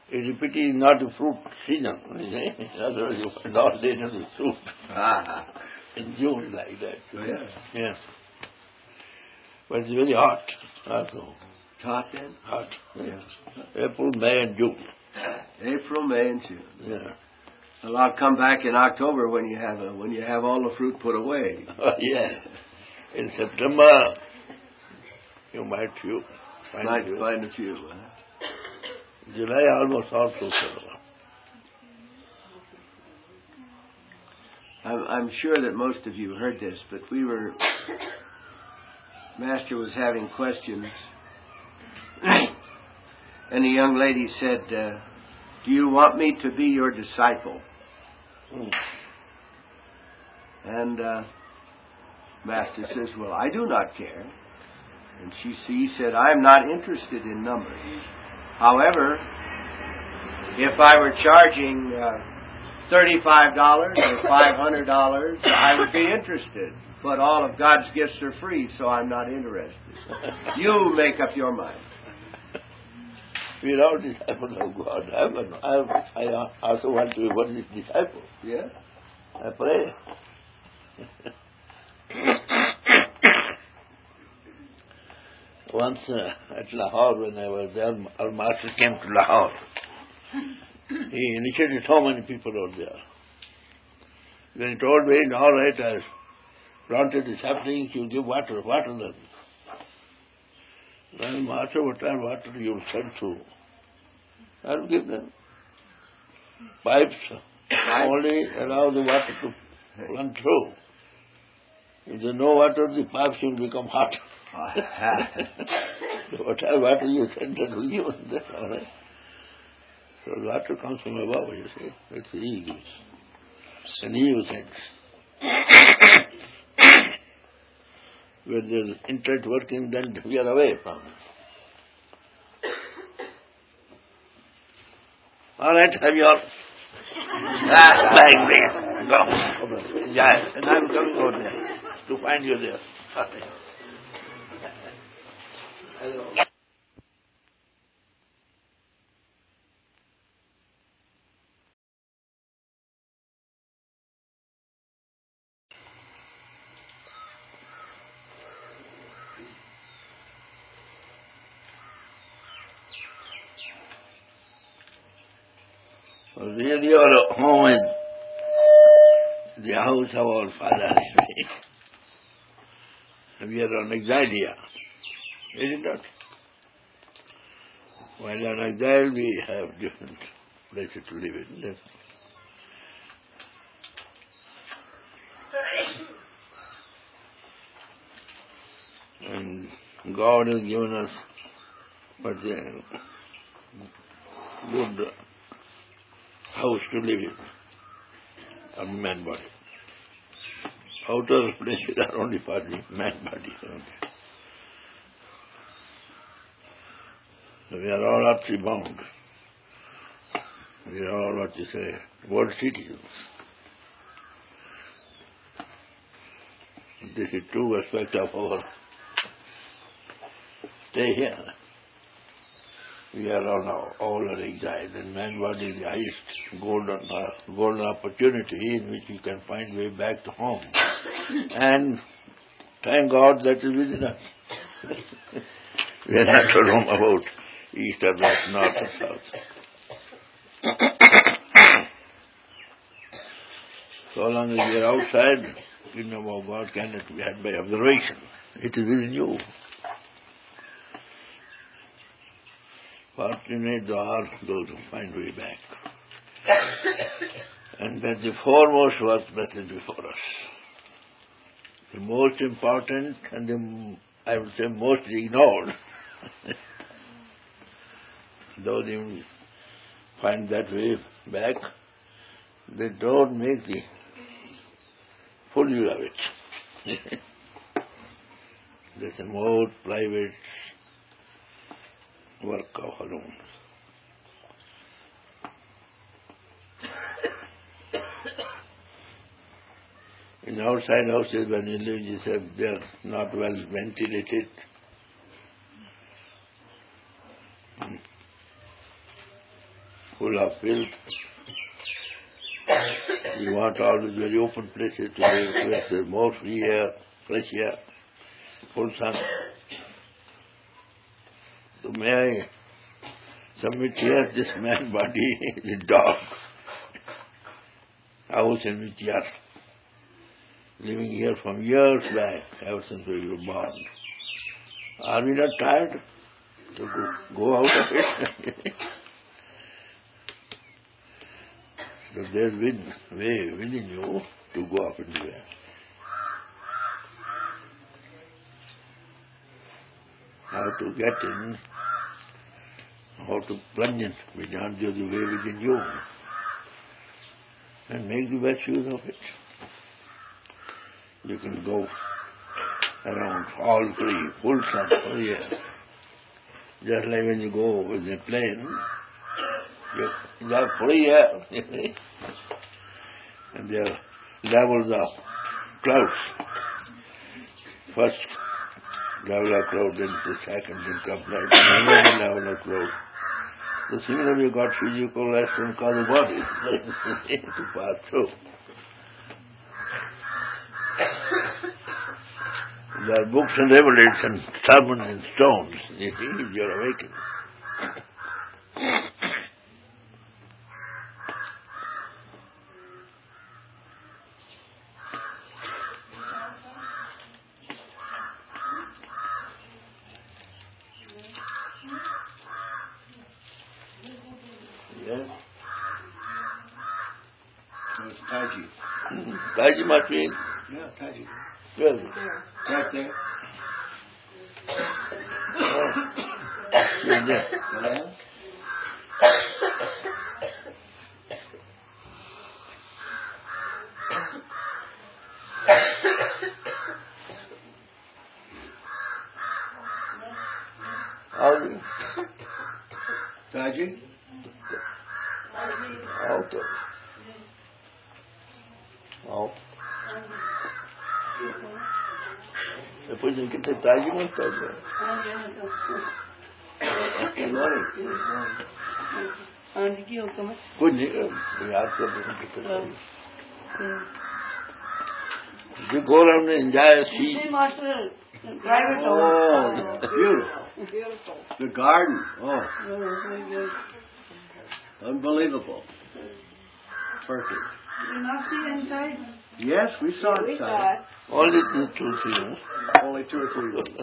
It is a pity it's not the fruit season. Otherwise you find all day of the fruit. In June like that. Yeah. Yes. But it's very hot also. It's hot then? Hot. Yeah. April, May and June. April, May and June. Yeah. Well, I'll come back in October when you have all the fruit put away. Yeah. In September you might Find a few. July almost all fruits are. I'm sure that most of you heard this, but Master was having questions, and the young lady said, "Do you want me to be your disciple?" And Master says, "Well, I do not care." And he said, "I'm not interested in numbers. However, if I were charging $35 or $500, I would be interested. But all of God's gifts are free, so I'm not interested. You make up your mind." We are all disciples of God. I also want to be one of His disciples. Yeah. I pray. Once at Lahore, when I was there, our master came to Lahore. He initiated so many people out there. When he told me, "All right, I planted the saplings, you give water them." Well, master, what kind of water you send through? I will give them. Pipes only allow the water to run through. If there is no water, the pipes will become hot. So whatever water you send, that will give them. That's all right. So the water comes from above, you see. That's He gives. And He who sends. When there is intellect working, then we are away from it. All right, have your bag there. Go. Yeah, and I'm coming out there to find you there. Hello. Really, your home is the house of our Father. We are on exile here, is it not? While on exile, we have different places to live in. And God has given us what good house to live in, a man body. Outer places are only for the man body. So we are all earthly bound. We are all what you say, world citizens. This is true aspect of our stay here. We are all are exiled, and man body is the highest golden opportunity in which we can find way back to home. And thank God that is within us. We are not to roam about east or west, north or south. So long as we are outside, kingdom of God cannot be had by observation. It is within you. Fortunate are those who find way back. And that the foremost work that is before us. The most important and I would say most ignored. Those who find that way back, they don't make the full use of it. There's a more private work of alone. In outside houses, when you live, you say they are not well ventilated. full of filth. We want always very open places to live, where there's more free air, fresh air, full sun. So may I submit here, this man body is a dog, house in which we are living here from years back, ever since we were born. Are we not tired to go out of it? So there's way within you to go up anywhere. How to get in, how to plunge in, beyond the way within you, and make the best use of it. You can go around all free, full sun, free air. Just like when you go with a plane, you have free air. And there are levels of clouds. First level of cloud, then the second, then comes like another level of cloud. So similarly, you got physical rest and causal bodies to pass through. There are books and revelations and sermons and stones. You see, you're awakened. Yes. So it's Taiji. Taiji must be. Yeah, Taiji. Where? Right there. You're there. Yeah. How do you? Taiji? Okay. How? Depois tem que ter Taiji montando. Good morning. Onde que eu como? Bonito. Obrigado por ter. You go around and enjoy, see. See, master, private Oh, home. beautiful. Beautiful. The garden. Oh, Very good. unbelievable. Perfect. Did you not see inside? Yes, we saw We it. saw it. Only 2-3 rooms. Only 2 or 3 rooms.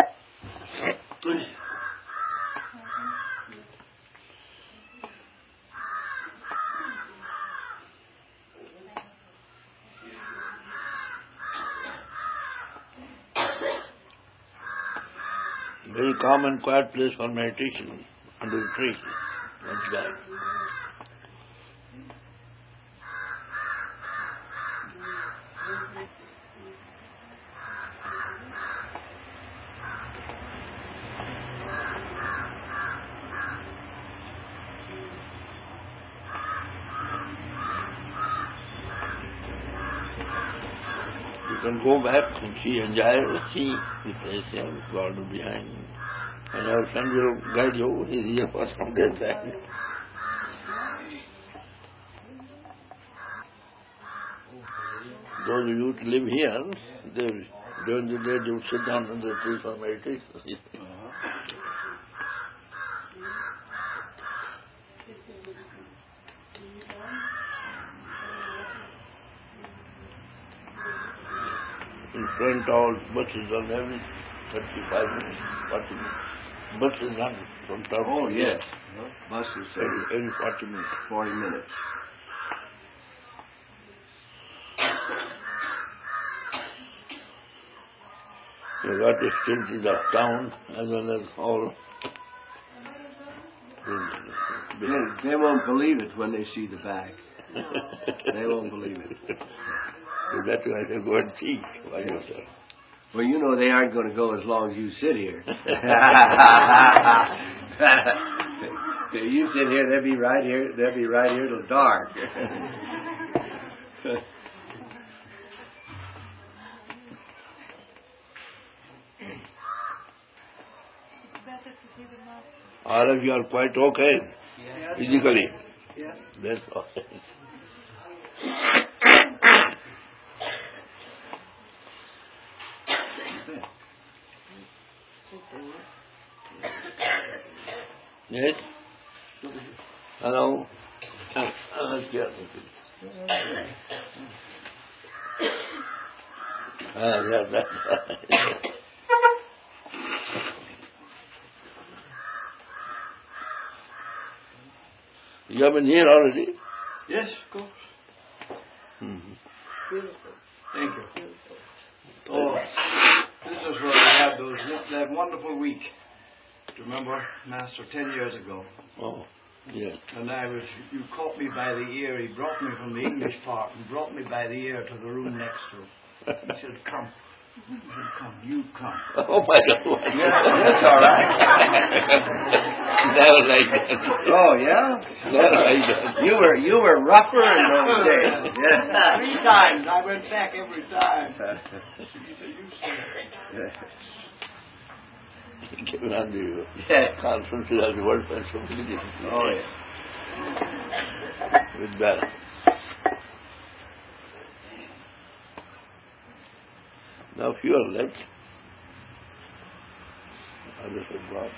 Very calm and quiet place for meditation under the tree. That's that. You can go back and see, enjoy, see the place here, the garden behind. And our friend will guide you. He's here for some days back. Those of you to live here, during the day they would sit down under the tree for meditation. In front, all buses on every 35 minutes, 40 minutes. Buses run from town. Oh, yes. Buses Every 40 minutes. 40 minutes. You got the facilities of town as well as all. They won't believe it when they see the bag. They won't believe it. So that's why they go and see by yourself. Well, you know they aren't going to go as long as you sit here. You sit here, they'll be right here. They'll be right here till dark. All of you are quite okay. Yes. Physically. Yes. That's all. Yes? Hello? Yeah. That's right. You have been here already? Yes, of course. Beautiful. Thank you. Beautiful. Oh, this is where we had that wonderful week. Do you remember, Master, 10 years ago? Oh, yes. And you caught me by the ear. He brought me from the English part and brought me by the ear to the room next to him. He said, come. He said, come, you come. Oh my God. Yeah, that's all right. Never like that. Oh, yeah? Never like that. You were rougher in those days. Yeah. 3 times. I went back every time. He said, you say. He came on the Yeah. conference of the World Festival Meeting. Oh, yeah. With balance. Now few are left. Others have gone.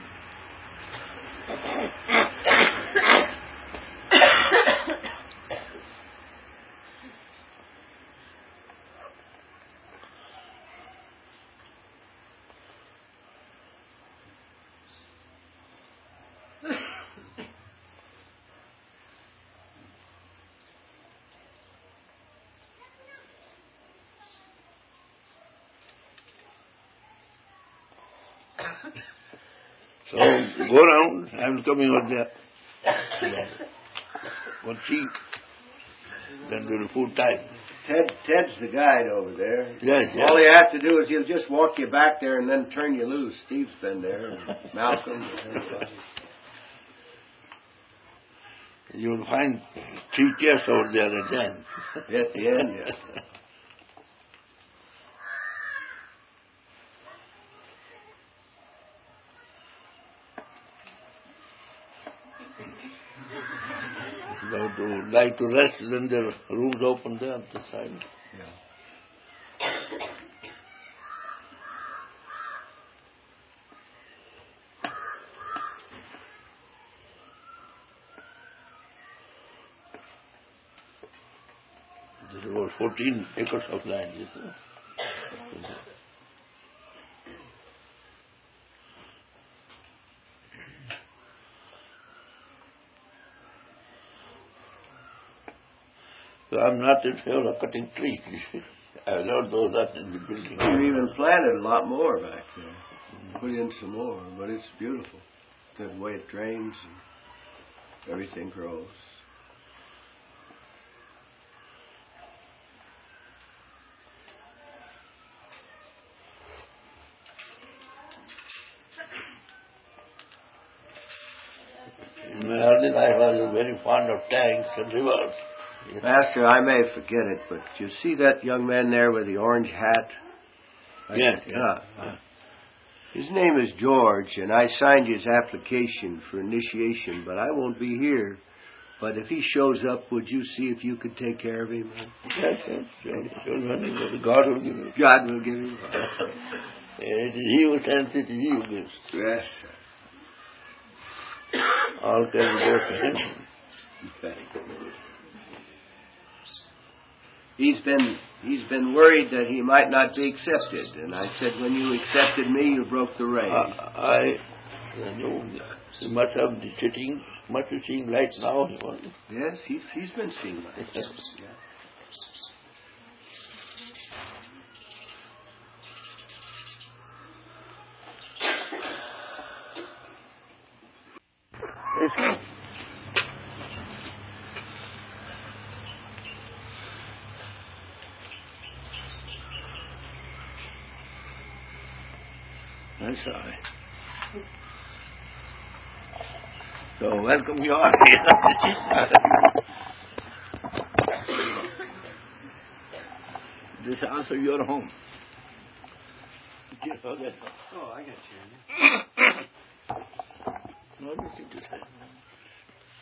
So go around. I'm coming over there. One see. Then there will food time. Ted's the guide over there. Yes, yes. All you have to do is he'll just walk you back there and then turn you loose. Steve's been there, and Malcolm. And everybody. You'll find 3 chairs over there at the end. At the end, yeah. Now to like to rest, then there are rooms open there on the side. Yeah. There's about 14 acres of land. Isn't it? So I'm not in favor of cutting trees. I learned those that in the building. We even planted a lot more back there. Put in some more, but it's beautiful. The way it drains and everything grows. In my early life, I was very fond of tanks and rivers. Master, I may forget it, but you see that young man there with the orange hat? Yes. Yeah. His name is George, and I signed his application for initiation, but I won't be here. But if he shows up, would you see if you could take care of him? Yes, yes. Sure. God will give it. God will give him. It is He who sends it, He who gives. Yes, sir. All can go to Him. He's been worried that he might not be accepted, and I said, when you accepted me, you broke the race. I know he must have the sitting, must be seeing light now. Yes, he's been seeing light. Yes. Yeah. That's all right. So welcome you all here. This is also your home. Oh, I got you. No, this is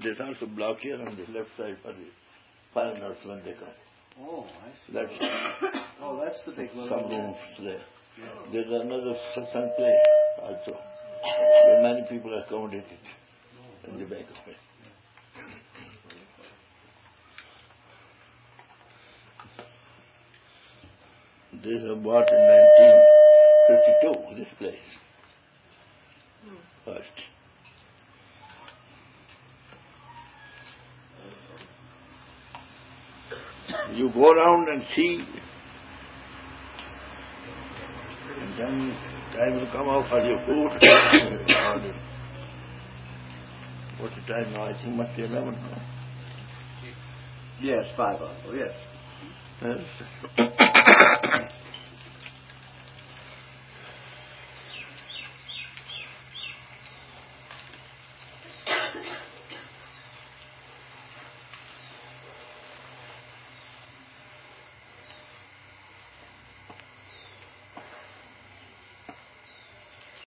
there's also block here on the left side for the foreigners when they come. Oh, I see. That's That's the big one. some rooms there. There's another satsang place also, where many people are accommodated in the back of it. This was bought in 1952, this place. First. You go around and see, and then time will come out for your food. What's the time now? I think must be 11 now. Yes, 5 also, yes. Yes.